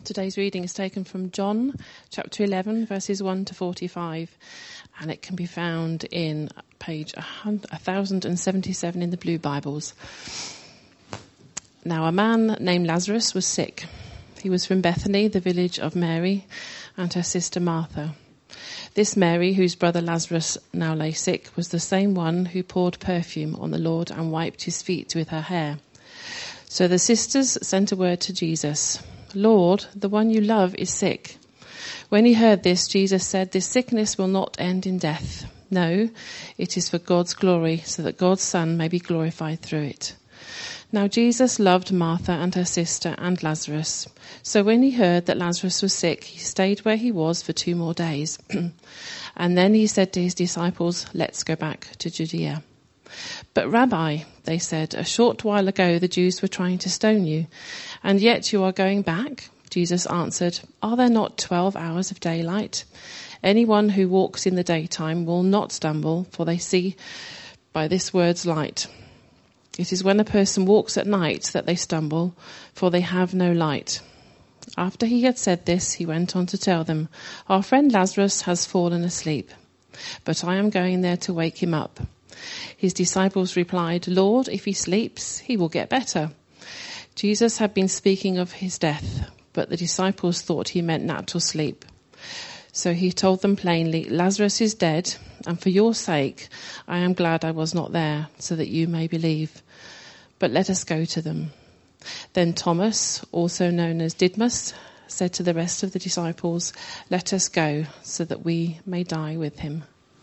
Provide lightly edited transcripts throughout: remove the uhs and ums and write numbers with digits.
Today's reading is taken from John chapter 11 verses 1 to 45, and it can be found in page 1077 in the Blue Bibles. Now a man named Lazarus was sick. He was from Bethany, the village of Mary and her sister Martha. This Mary, whose brother Lazarus now lay sick, was the same one who poured perfume on the Lord and wiped his feet with her hair. So the sisters sent a word to Jesus, "Lord, the one you love is sick." When he heard this, Jesus said, "This sickness will not end in death. No, it is for God's glory, so that God's Son may be glorified through it." Now Jesus loved Martha and her sister and Lazarus. So when he heard that Lazarus was sick, he stayed where he was for 2 more days. And then he said to his disciples, "Let's go back to Judea." "But Rabbi," they said, "a short while ago the Jews were trying to stone you, and yet you are going back?" Jesus answered, "Are there not 12 hours of daylight? Anyone who walks in the daytime will not stumble, for they see by this word's light. It is when a person walks at night that they stumble, for they have no light." After he had said this, he went on to tell them, "Our friend Lazarus has fallen asleep, but I am going there to wake him up." His disciples replied, "Lord, if he sleeps, he will get better." Jesus had been speaking of his death, but the disciples thought he meant natural sleep. So he told them plainly, "Lazarus is dead, and for your sake I am glad I was not there, so that you may believe. But let us go to them." Then Thomas, also known as Didymus, said to the rest of the disciples, "Let us go, so that we may die with him."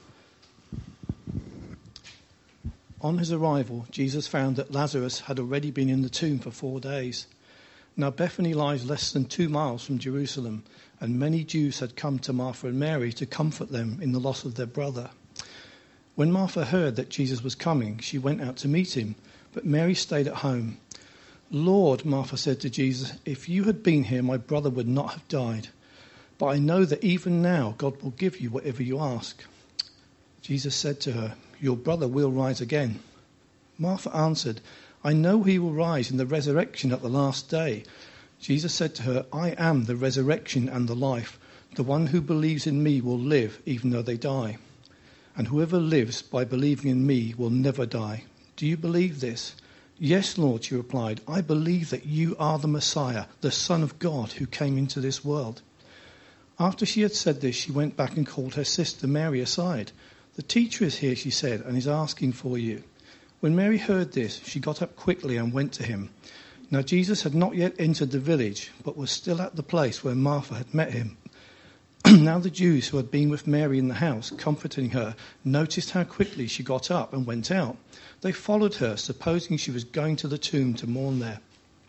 On his arrival, Jesus found that Lazarus had already been in the tomb for 4 days. Now Bethany lies less than 2 miles from Jerusalem, and many Jews had come to Martha and Mary to comfort them in the loss of their brother. When Martha heard that Jesus was coming, she went out to meet him, but Mary stayed at home. "Lord," Martha said to Jesus, "if you had been here, my brother would not have died. But I know that even now God will give you whatever you ask." Jesus said to her, "Your brother will rise again." Martha answered, "I know he will rise in the resurrection at the last day." Jesus said to her, "I am the resurrection and the life. The one who believes in me will live even though they die. And whoever lives by believing in me will never die. Do you believe this?" "Yes, Lord," she replied. "I believe that you are the Messiah, the Son of God, who came into this world." After she had said this, she went back and called her sister Mary aside. "The teacher is here," she said, "and is asking for you." When Mary heard this, she got up quickly and went to him. Now Jesus had not yet entered the village, but was still at the place where Martha had met him. Now the Jews who had been with Mary in the house, comforting her, noticed how quickly she got up and went out. They followed her, supposing she was going to the tomb to mourn there.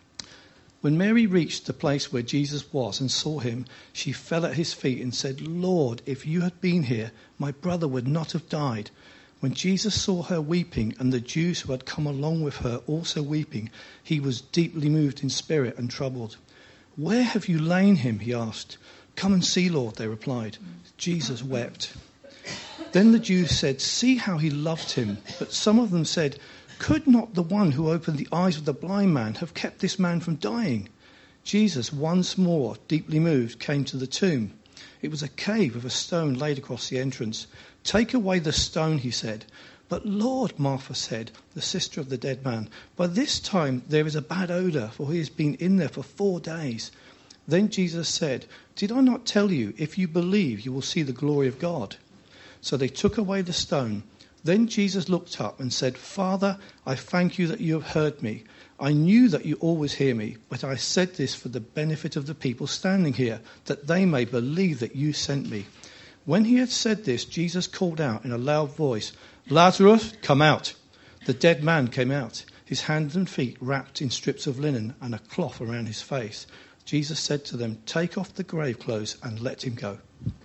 When Mary reached the place where Jesus was and saw him, she fell at his feet and said, "Lord, if you had been here, my brother would not have died." When Jesus saw her weeping, and the Jews who had come along with her also weeping, he was deeply moved in spirit and troubled. "Where have you lain him?" he asked. "Come and see, Lord," they replied. Jesus wept. Then the Jews said, "See how he loved him." But some of them said, "Could not the one who opened the eyes of the blind man have kept this man from dying?" Jesus, once more deeply moved, came to the tomb. It was a cave with a stone laid across the entrance. "Take away the stone," he said. "But Lord," Martha said, the sister of the dead man, "by this time there is a bad odour, for he has been in there for 4 days." Then Jesus said, "Did I not tell you, if you believe, you will see the glory of God?" So they took away the stone. Then Jesus looked up and said, "Father, I thank you that you have heard me. I knew that you always hear me, but I said this for the benefit of the people standing here, that they may believe that you sent me." When he had said this, Jesus called out in a loud voice, "Lazarus, come out." The dead man came out, his hands and feet wrapped in strips of linen and a cloth around his face. Jesus said to them, "Take off the grave clothes and let him go."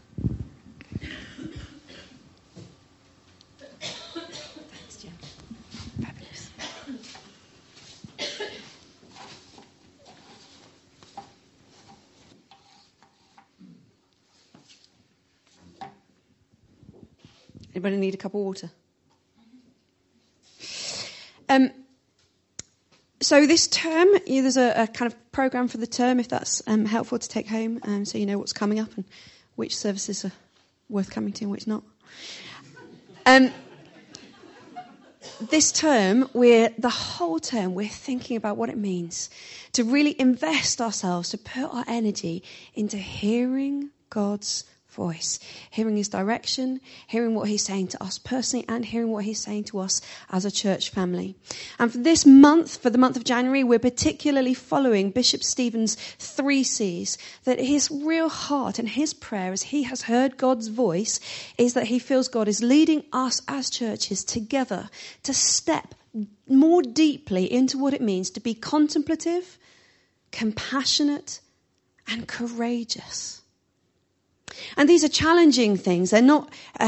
Anybody need a cup of water? So this term, there's a kind of program for the term, if that's helpful to take home, so you know what's coming up and which services are worth coming to and which not. This term, the whole term, we're thinking about what it means to really invest ourselves, to put our energy into hearing God's voice, hearing his direction, hearing what he's saying to us personally, and hearing what he's saying to us as a church family. And for this month, for the month of January, we're particularly following Bishop Stephen's 3 C's, that his real heart and his prayer as he has heard God's voice is that he feels God is leading us as churches together to step more deeply into what it means to be contemplative, compassionate, and courageous. And these are challenging things. They're not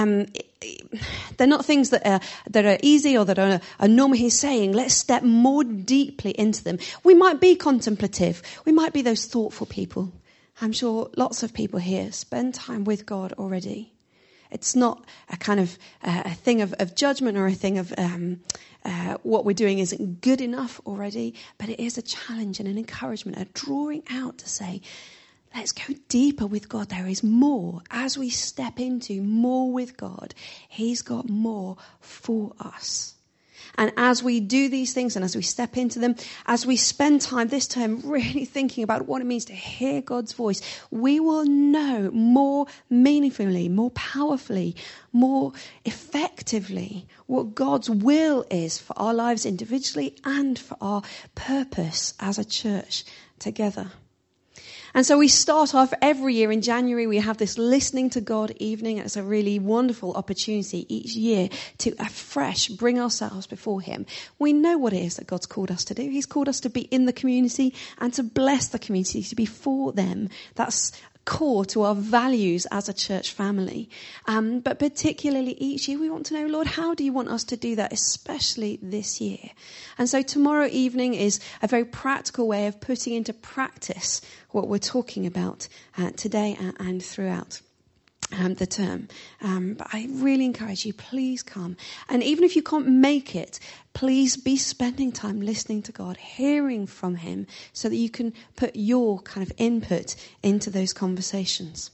things that are easy or that are normal. He's saying, let's step more deeply into them. We might be contemplative. We might be those thoughtful people. I'm sure lots of people here spend time with God already. It's not a kind of a thing of judgment or a thing of what we're doing isn't good enough already, but it is a challenge and an encouragement, a drawing out to say, let's go deeper with God. There is more. As we step into more with God, he's got more for us. And as we do these things and as we step into them, as we spend time this term really thinking about what it means to hear God's voice, we will know more meaningfully, more powerfully, more effectively what God's will is for our lives individually and for our purpose as a church together. And so we start off every year in January. We have this listening to God evening. It's a really wonderful opportunity each year to afresh bring ourselves before him. We know what it is that God's called us to do. He's called us to be in the community and to bless the community, to be for them. That's core to our values as a church family. But particularly each year we want to know, Lord, how do you want us to do that, especially this year? And so tomorrow evening is a very practical way of putting into practice what we're talking about today and throughout the term. But I really encourage you, please come. And even if you can't make it, please be spending time listening to God, hearing from him, so that you can put your kind of input into those conversations.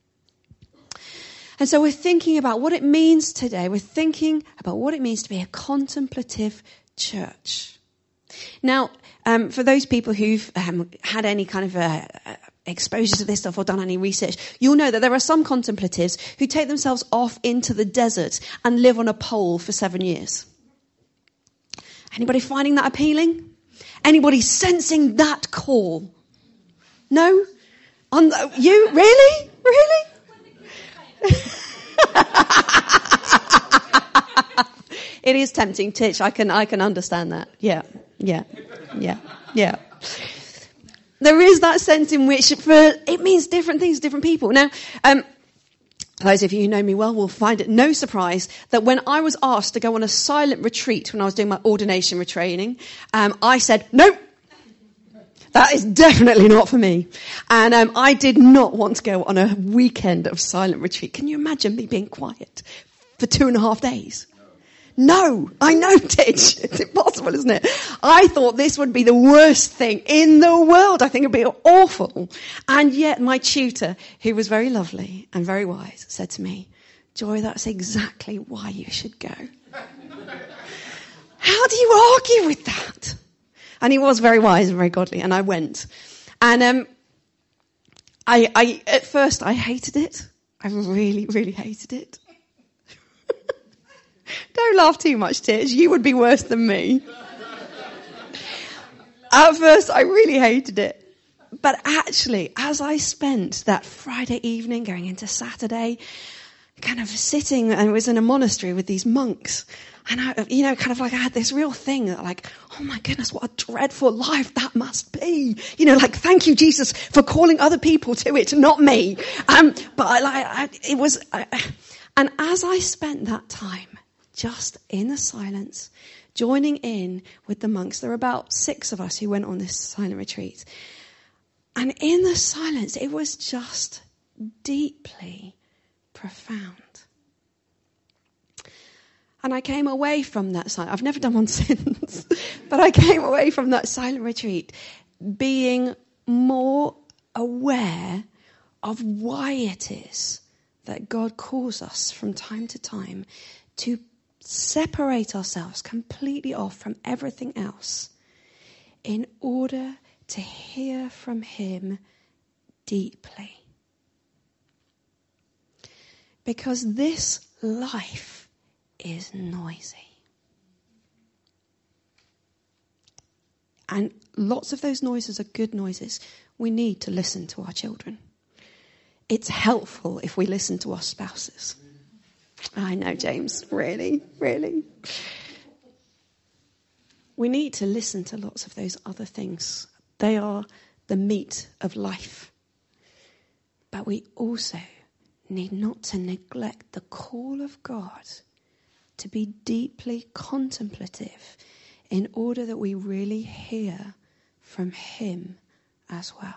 And so we're thinking about what it means today. We're thinking about what it means to be a contemplative church. Now, for those people who've had any kind of exposure to this stuff or done any research, you'll know that there are some contemplatives who take themselves off into the desert and live on a pole for 7 years. Anybody finding that appealing? Anybody sensing that call? No? You? Really? Really? It is tempting, Titch. I can understand that. Yeah. There is that sense in which it means different things to different people. Now, those of you who know me well will find it no surprise that when I was asked to go on a silent retreat when I was doing my ordination training, I said, no, that is definitely not for me. And I did not want to go on a weekend of silent retreat. Can you imagine me being quiet for 2.5 days? No, I know, Titch. It's impossible, isn't it? I thought this would be the worst thing in the world. I think it'd be awful. And yet my tutor, who was very lovely and very wise, said to me, Joy, that's exactly why you should go. How do you argue with that? And he was very wise and very godly, and I went. And I at first I hated it. I really, really hated it. Don't laugh too much, Titch. You would be worse than me. At first, I really hated it. But actually, as I spent that Friday evening going into Saturday, kind of sitting, and it was in a monastery with these monks, and I had this real thing that like, oh my goodness, what a dreadful life that must be. Thank you, Jesus, for calling other people to it, not me. And as I spent that time, just in the silence, joining in with the monks. There were about 6 of us who went on this silent retreat. And in the silence, it was just deeply profound. And I came away from that silent, I've never done one since, but I came away from that silent retreat being more aware of why it is that God calls us from time to time to separate ourselves completely off from everything else in order to hear from him deeply. Because this life is noisy. And lots of those noises are good noises. We need to listen to our children. It's helpful if we listen to our spouses. I know, James, really, really. We need to listen to lots of those other things. They are the meat of life. But we also need not to neglect the call of God to be deeply contemplative in order that we really hear from him as well.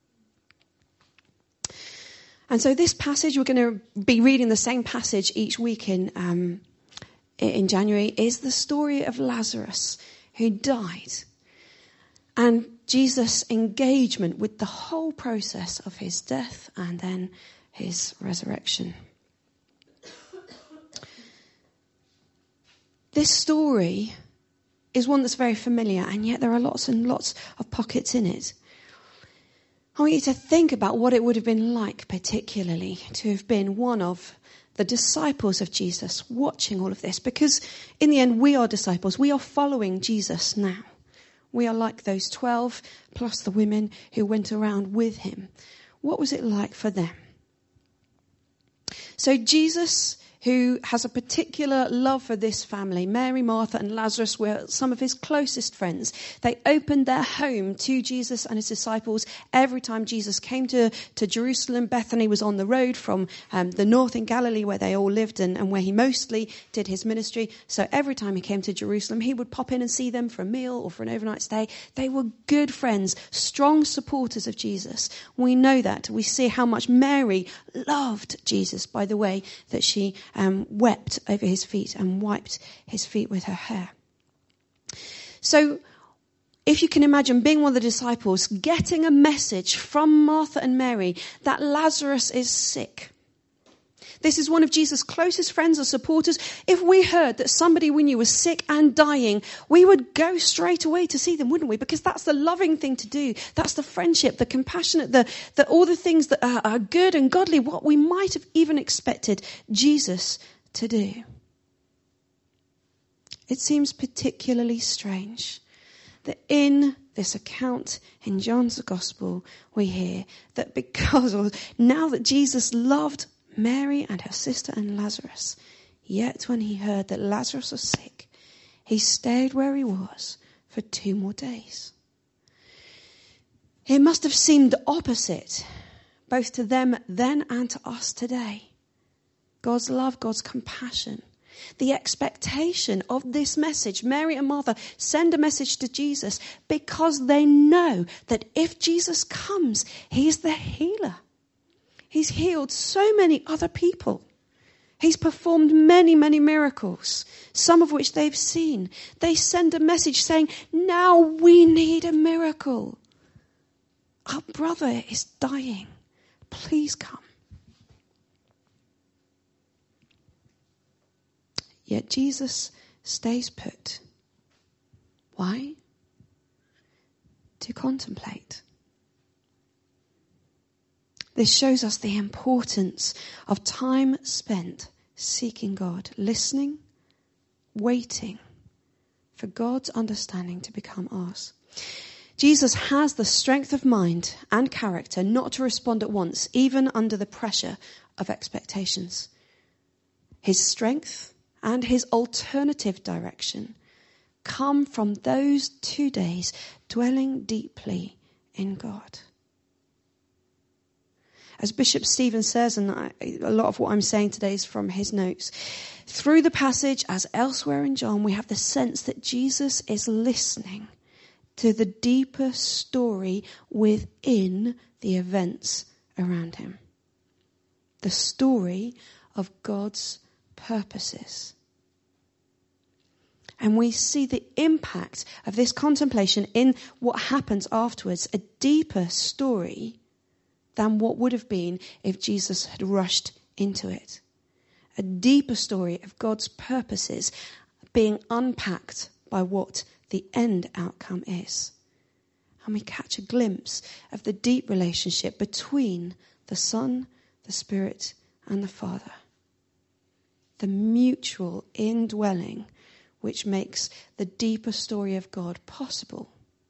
And so this passage, we're going to be reading the same passage each week in January, is the story of Lazarus who died. And Jesus' engagement with the whole process of his death and then his resurrection. This story is one that's very familiar, and yet there are lots and lots of pockets in it. I want you to think about what it would have been like, particularly, to have been one of the disciples of Jesus watching all of this. Because in the end, we are disciples. We are following Jesus now. We are like those 12 plus the women who went around with him. What was it like for them? So Jesus, who has a particular love for this family, Mary, Martha and Lazarus were some of his closest friends. They opened their home to Jesus and his disciples every time Jesus came to Jerusalem. Bethany was on the road from the north in Galilee where they all lived and where he mostly did his ministry. So every time he came to Jerusalem, he would pop in and see them for a meal or for an overnight stay. They were good friends, strong supporters of Jesus. We know that. We see how much Mary loved Jesus by the way that she wept over his feet and wiped his feet with her hair. So if you can imagine being one of the disciples, getting a message from Martha and Mary that Lazarus is sick. This is one of Jesus' closest friends or supporters. If we heard that somebody we knew was sick and dying, we would go straight away to see them, wouldn't we? Because that's the loving thing to do. That's the friendship, the compassionate, the all the things that are good and godly, what we might have even expected Jesus to do. It seems particularly strange that in this account in John's Gospel, we hear that now that Jesus loved Mary and her sister and Lazarus, yet when he heard that Lazarus was sick, he stayed where he was for 2 more days. It must have seemed opposite, both to them then and to us today. God's love, God's compassion, the expectation of this message. Mary and Martha send a message to Jesus because they know that if Jesus comes, he's the healer. He's healed so many other people. He's performed many, many miracles, some of which they've seen. They send a message saying, now we need a miracle. Our brother is dying. Please come. Yet Jesus stays put. Why? To contemplate. This shows us the importance of time spent seeking God, listening, waiting for God's understanding to become ours. Jesus has the strength of mind and character not to respond at once, even under the pressure of expectations. His strength and his alternative direction come from those 2 days dwelling deeply in God. As Bishop Stephen says, and a lot of what I'm saying today is from his notes, through the passage, as elsewhere in John, we have the sense that Jesus is listening to the deeper story within the events around him. The story of God's purposes. And we see the impact of this contemplation in what happens afterwards, a deeper story than what would have been if Jesus had rushed into it. A deeper story of God's purposes being unpacked by what the end outcome is. And we catch a glimpse of the deep relationship between the Son, the Spirit, and the Father. The mutual indwelling which makes the deeper story of God possible.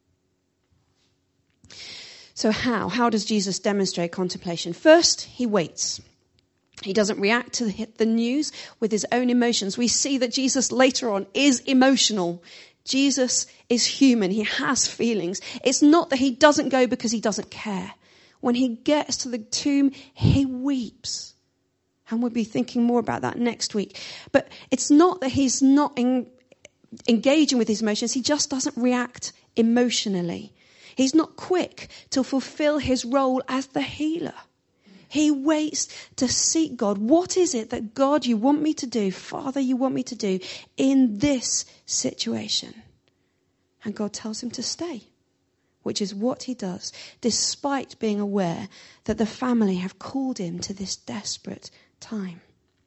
So how does Jesus demonstrate contemplation? First, he waits. He doesn't react to the news with his own emotions. We see that Jesus later on is emotional. Jesus is human. He has feelings. It's not that he doesn't go because he doesn't care. When he gets to the tomb, he weeps. And we'll be thinking more about that next week. But it's not that he's not engaging with his emotions. He just doesn't react emotionally. He's not quick to fulfill his role as the healer. He waits to seek God. What is it that God you want me to do, Father, you want me to do in this situation? And God tells him to stay, which is what he does, despite being aware that the family have called him to this desperate time.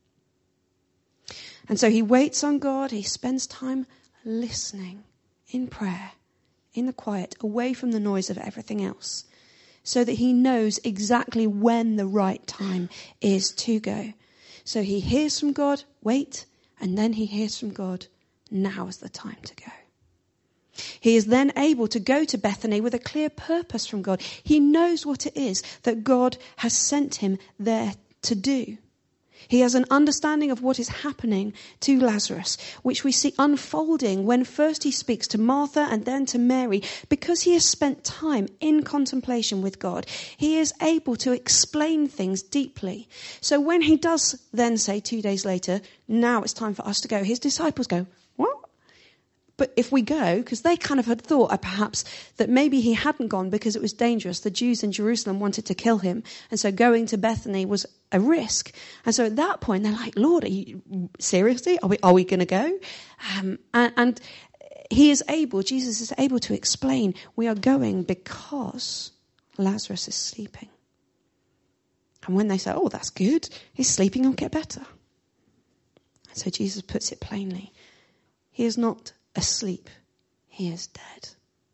And so he waits on God. He spends time listening in prayer, in the quiet, away from the noise of everything else, so that he knows exactly when the right time is to go. So he hears from God, wait, and then he hears from God, now is the time to go. He is then able to go to Bethany with a clear purpose from God. He knows what it is that God has sent him there to do. He has an understanding of what is happening to Lazarus, which we see unfolding when first he speaks to Martha and then to Mary. Because he has spent time in contemplation with God, he is able to explain things deeply. So when he does then say 2 days later, now it's time for us to go, his disciples go, what? But if we go, because they kind of had thought perhaps that maybe he hadn't gone because it was dangerous. The Jews in Jerusalem wanted to kill him. And so going to Bethany was a risk. And so at that point, they're like, Lord, are you, seriously? Are we going to go? And he is able, Jesus is able to explain, we are going because Lazarus is sleeping. And when they say, oh, that's good, he's sleeping, he'll get better. And so Jesus puts it plainly. He is not asleep, he is dead.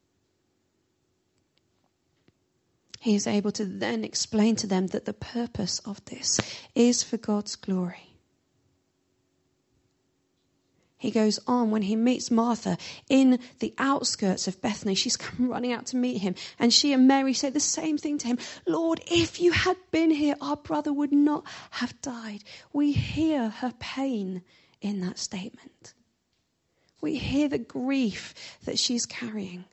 He is able to then explain to them that the purpose of this is for God's glory. He goes on when he meets Martha in the outskirts of Bethany. She's come running out to meet him. And she and Mary say the same thing to him. Lord, if you had been here, our brother would not have died. We hear her pain in that statement. We hear the grief that she's carrying.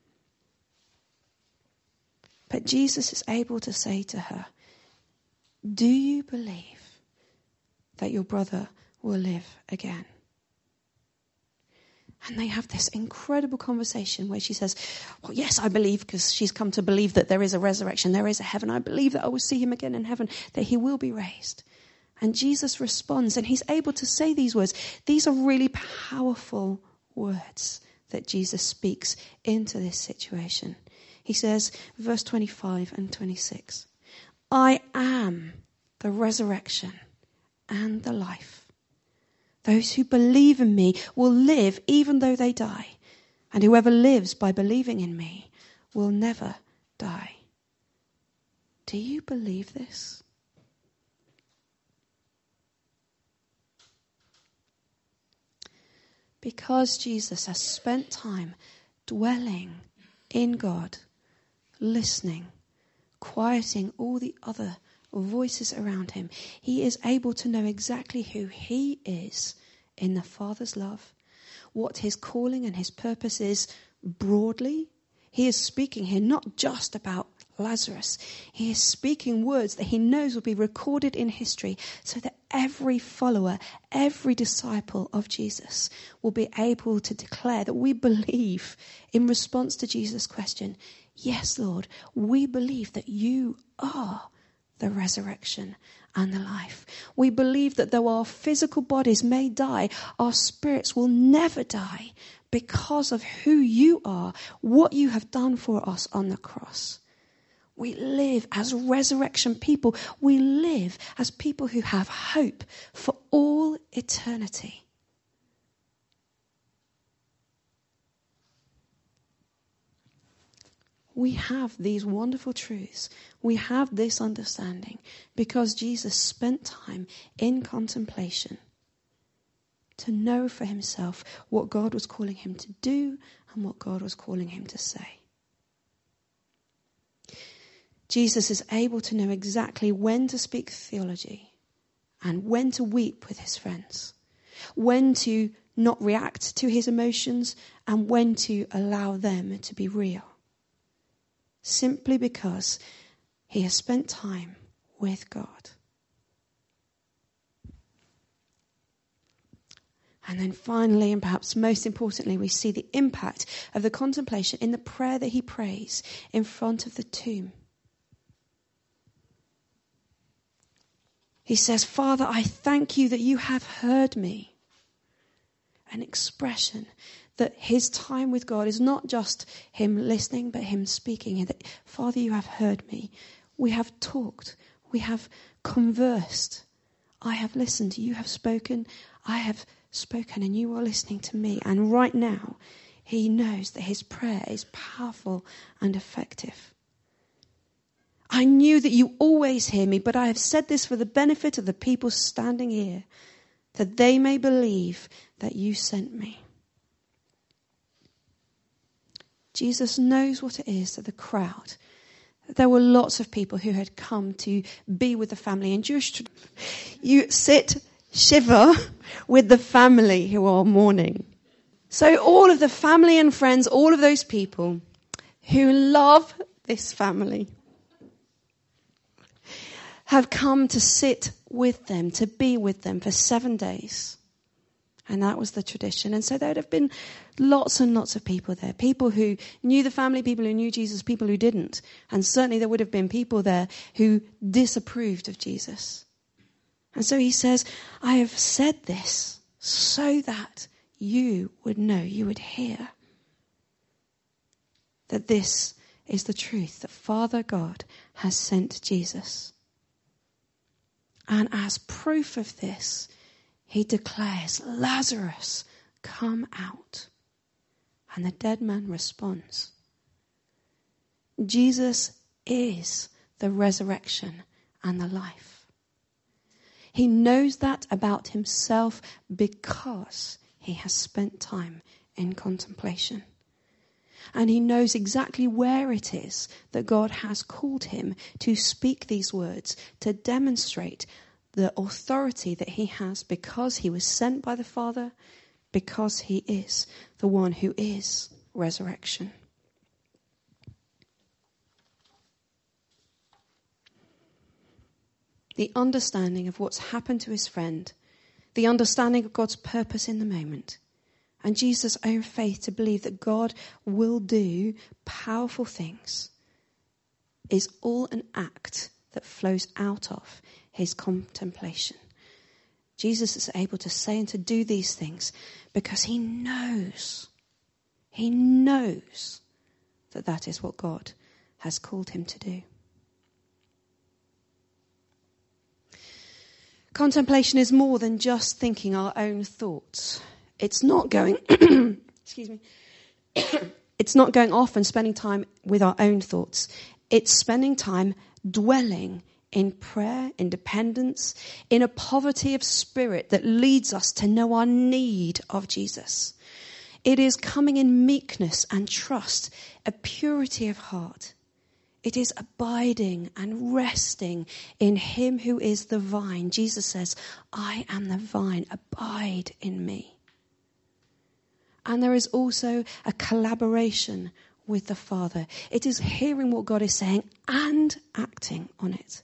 But Jesus is able to say to her, do you believe that your brother will live again? And they have this incredible conversation where she says, well, yes, I believe, because she's come to believe that there is a resurrection, there is a heaven. I believe that I will see him again in heaven, that he will be raised. And Jesus responds, and he's able to say these words. These are really powerful words that Jesus speaks into this situation. He says, verse 25 and 26, I am the resurrection and the life. Those who believe in me will live even though they die. And whoever lives by believing in me will never die. Do you believe this? Because Jesus has spent time dwelling in God, listening, quieting all the other voices around him, he is able to know exactly who he is in the Father's love, what his calling and his purpose is broadly. He is speaking here not just about Lazarus. He is speaking words that he knows will be recorded in history so that every follower, every disciple of Jesus will be able to declare that we believe in response to Jesus' question, yes, Lord, we believe that you are the resurrection, and the life. We believe that though our physical bodies may die, our spirits will never die because of who you are, what you have done for us on the cross. We live as resurrection people. We live as people who have hope for all eternity. We have these wonderful truths. We have this understanding because Jesus spent time in contemplation to know for himself what God was calling him to do and what God was calling him to say. Jesus is able to know exactly when to speak theology and when to weep with his friends, when to not react to his emotions and when to allow them to be real. Simply because he has spent time with God. And then finally, and perhaps most importantly, we see the impact of the contemplation in the prayer that he prays in front of the tomb. He says, Father, I thank you that you have heard me. An expression that his time with God is not just him listening, but him speaking. That, Father, you have heard me. We have talked. We have conversed. I have listened. You have spoken. I have spoken, and you are listening to me. And right now, he knows that his prayer is powerful and effective. I knew that you always hear me, but I have said this for the benefit of the people standing here, that they may believe that you sent me. Jesus knows what it is that the crowd, there were lots of people who had come to be with the family. In Jewish, you sit shiva with the family who are mourning. So all of the family and friends, all of those people who love this family have come to sit with them, to be with them for 7 days. And that was the tradition. And so there would have been lots and lots of people there. People who knew the family, people who knew Jesus, people who didn't. And certainly there would have been people there who disapproved of Jesus. And so he says, I have said this so that you would know, you would hear that this is the truth, that Father God has sent Jesus. And as proof of this, he declares, Lazarus, come out. And the dead man responds. Jesus is the resurrection and the life. He knows that about himself because he has spent time in contemplation. And he knows exactly where it is that God has called him to speak these words, to demonstrate the authority that he has because he was sent by the Father, because he is the one who is resurrection. The understanding of what's happened to his friend, the understanding of God's purpose in the moment, and Jesus' own faith to believe that God will do powerful things is all an act that flows out of his contemplation. Jesus is able to say and to do these things because he knows that that is what God has called him to do. Contemplation is more than just thinking our own thoughts. It's not going, excuse me, it's not going off and spending time with our own thoughts. It's spending time dwelling in prayer, in dependence, in a poverty of spirit that leads us to know our need of Jesus. It is coming in meekness and trust, a purity of heart. It is abiding and resting in him who is the vine. Jesus says, I am the vine, abide in me. And there is also a collaboration with the Father. It is hearing what God is saying and acting on it.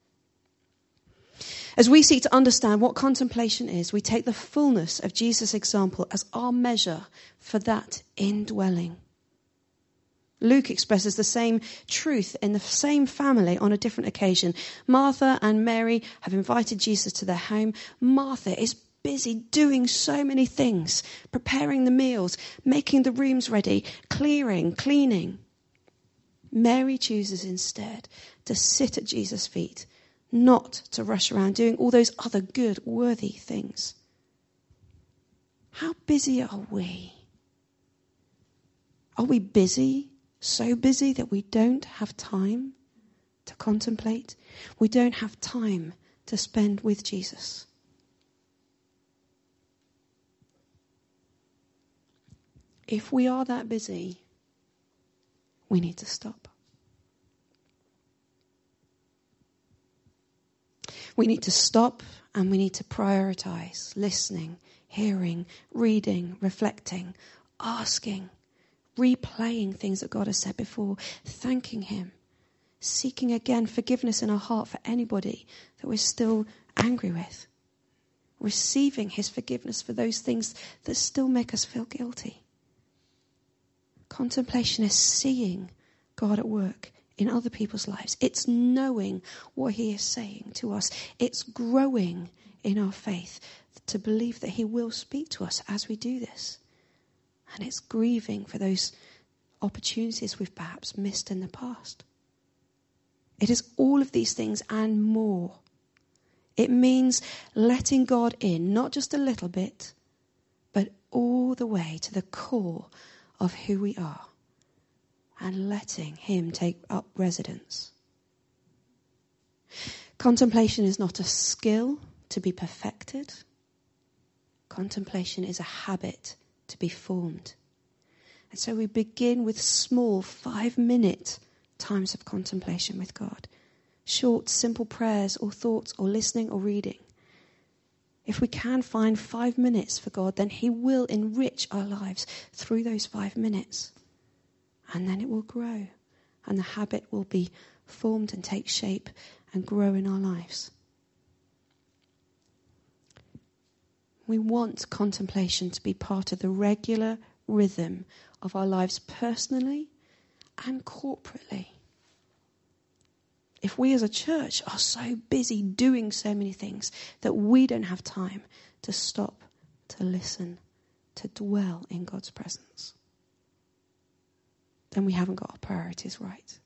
As we seek to understand what contemplation is, we take the fullness of Jesus' example as our measure for that indwelling. Luke expresses the same truth in the same family on a different occasion. Martha and Mary have invited Jesus to their home. Martha is busy doing so many things, preparing the meals, making the rooms ready, cleaning. Mary chooses instead to sit at Jesus' feet, not to rush around doing all those other good, worthy things. How busy are we? Are we busy, so busy that we don't have time to contemplate? We don't have time to spend with Jesus. If we are that busy, we need to stop. We need to stop and we need to prioritize listening, hearing, reading, reflecting, asking, replaying things that God has said before, thanking him, seeking again forgiveness in our heart for anybody that we're still angry with, receiving his forgiveness for those things that still make us feel guilty. Contemplation is seeing God at work in other people's lives. It's knowing what he is saying to us. It's growing in our faith to believe that he will speak to us as we do this. And it's grieving for those opportunities we've perhaps missed in the past. It is all of these things and more. It means letting God in, not just a little bit, but all the way to the core of who we are, and letting him take up residence. Contemplation is not a skill to be perfected. Contemplation is a habit to be formed. And so we begin with small 5-minute times of contemplation with God. Short, simple prayers or thoughts or listening or reading. If we can find 5 minutes for God, then he will enrich our lives through those 5 minutes. And then it will grow. And the habit will be formed and take shape and grow in our lives. We want contemplation to be part of the regular rhythm of our lives personally and corporately. If we as a church are so busy doing so many things that we don't have time to stop, to listen, to dwell in God's presence, then we haven't got our priorities right.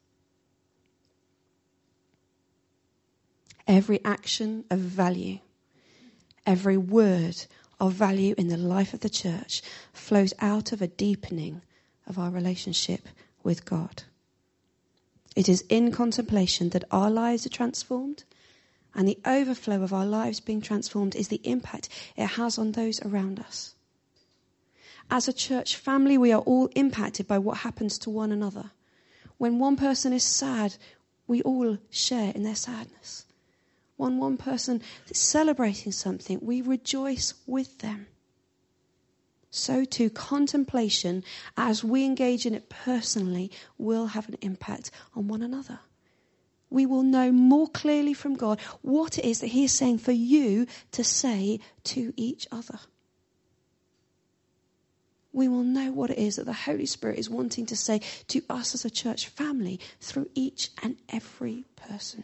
Every action of value, every word of value in the life of the church flows out of a deepening of our relationship with God. It is in contemplation that our lives are transformed, and the overflow of our lives being transformed is the impact it has on those around us. As a church family, we are all impacted by what happens to one another. When one person is sad, we all share in their sadness. When one person is celebrating something, we rejoice with them. So too, contemplation, as we engage in it personally, will have an impact on one another. We will know more clearly from God what it is that he is saying for you to say to each other. We will know what it is that the Holy Spirit is wanting to say to us as a church family through each and every person.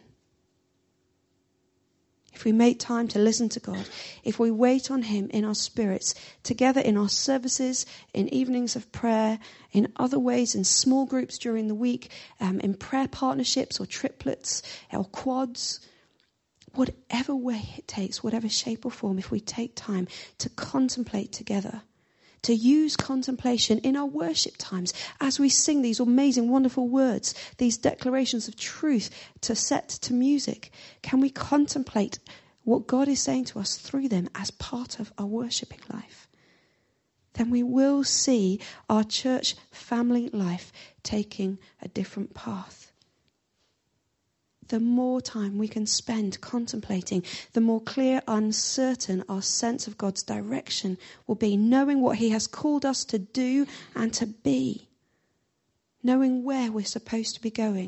If we make time to listen to God, if we wait on him in our spirits, together in our services, in evenings of prayer, in other ways, in small groups during the week, in prayer partnerships or triplets or quads, whatever way it takes, whatever shape or form, if we take time to contemplate together, to use contemplation in our worship times as we sing these amazing, wonderful words, these declarations of truth to set to music. Can we contemplate what God is saying to us through them as part of our worshiping life? Then we will see our church family life taking a different path. The more time we can spend contemplating, the more clear, uncertain our sense of God's direction will be, knowing what he has called us to do and to be, knowing where we're supposed to be going.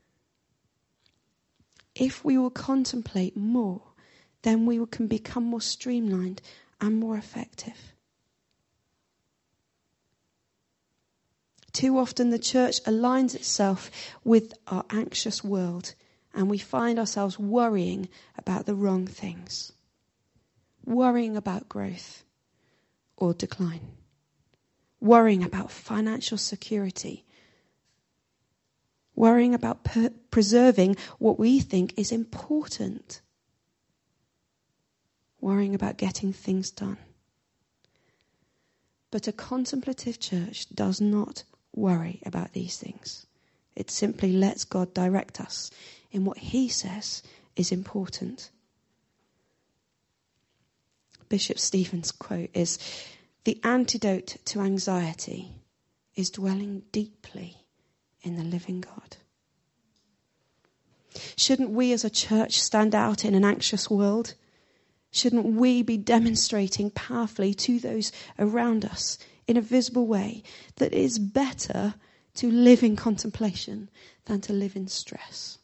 If we will contemplate more, then we can become more streamlined and more effective. Too often the church aligns itself with our anxious world, and we find ourselves worrying about the wrong things. Worrying about growth or decline. Worrying about financial security. Worrying about preserving what we think is important. Worrying about getting things done. But a contemplative church does not worry about these things. It simply lets God direct us in what he says is important. Bishop Stephen's quote is, "The antidote to anxiety is dwelling deeply in the living God." Shouldn't we as a church stand out in an anxious world? Shouldn't we be demonstrating powerfully to those around us in a visible way that it is better to live in contemplation than to live in stress?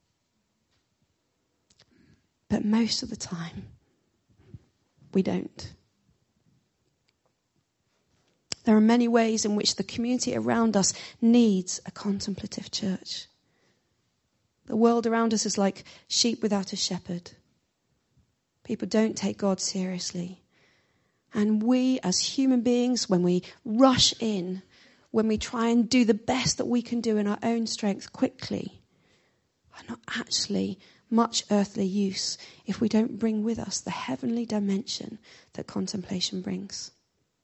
But most of the time, we don't. There are many ways in which the community around us needs a contemplative church. The world around us is like sheep without a shepherd. People don't take God seriously. And we as human beings, when we rush in, when we try and do the best that we can do in our own strength quickly, are not actually much earthly use if we don't bring with us the heavenly dimension that contemplation brings.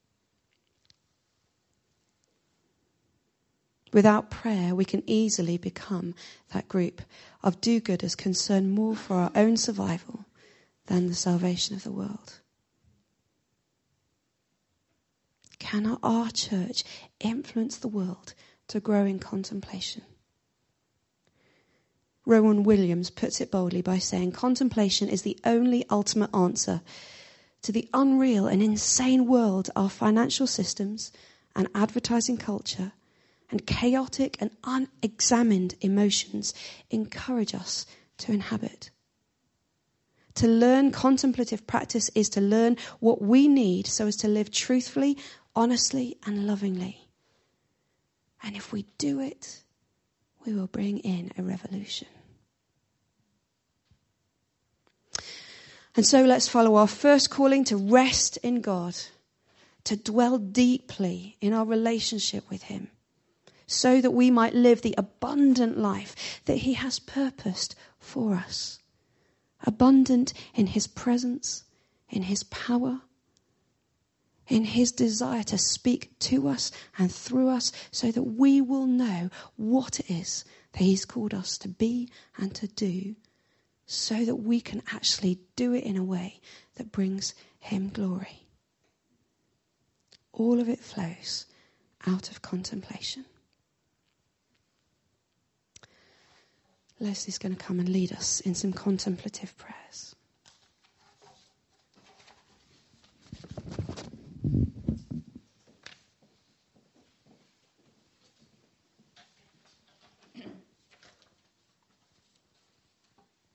Without prayer, we can easily become that group of do-gooders concerned more for our own survival than the salvation of the world. Can our church influence the world to grow in contemplation? Rowan Williams puts it boldly by saying, contemplation is the only ultimate answer to the unreal and insane world our financial systems and advertising culture and chaotic and unexamined emotions encourage us to inhabit. To learn contemplative practice is to learn what we need so as to live truthfully, honestly, and lovingly. And if we do it, we will bring in a revolution. And so let's follow our first calling to rest in God, to dwell deeply in our relationship with him, so that we might live the abundant life that he has purposed for us. Abundant in his presence, in his power, in his desire to speak to us and through us so that we will know what it is that he's called us to be and to do, so that we can actually do it in a way that brings him glory. All of it flows out of contemplation. Leslie's going to come and lead us in some contemplative prayers.